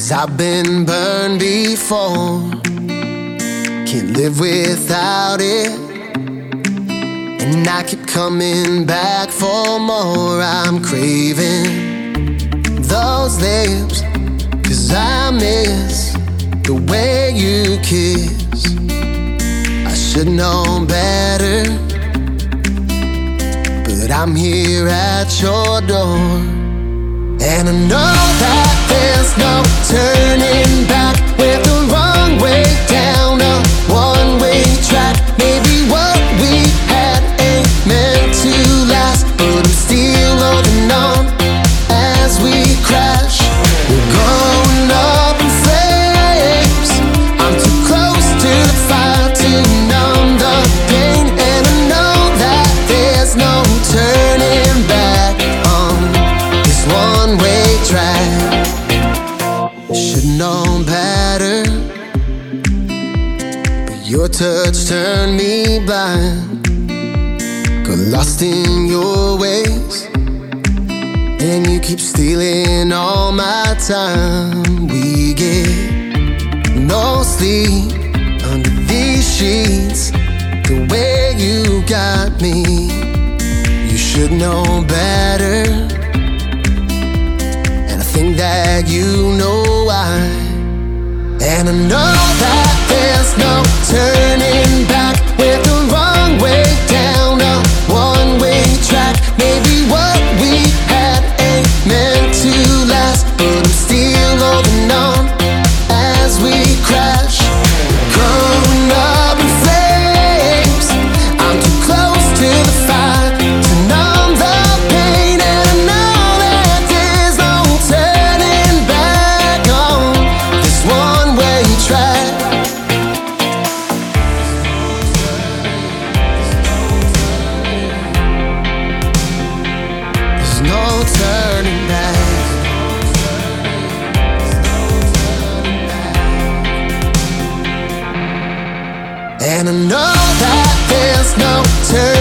I've been burned before, can't live without it. And I keep coming back for more. I'm craving those lips, 'cause I miss the way you kiss. I should know better, but I'm here at your door. And I know that there's no turning back. We're the wrong way down a one-way track. Maybe what we had ain't meant to last, but I'm still holding on as we crash. We're going up in flames. I'm too close to the fire to numb the pain. And I know that there's no turning back on this one-way track. Should know better, but your touch turned me blind. Got lost in your ways, and you keep stealing all my time. We get no sleep under these sheets. The way you got me, you should know better. Think that you know why. And I know that there's no turning back. We're the wrong way down a one-way track. Maybe what we had ain't meant to last, but I'm still holding on as we crash. Growing up in flames, I'm too close to the fire to numb the pain. And I know that there's no turning back on this one-way track. There's no turning back. And I know that there's no turning back.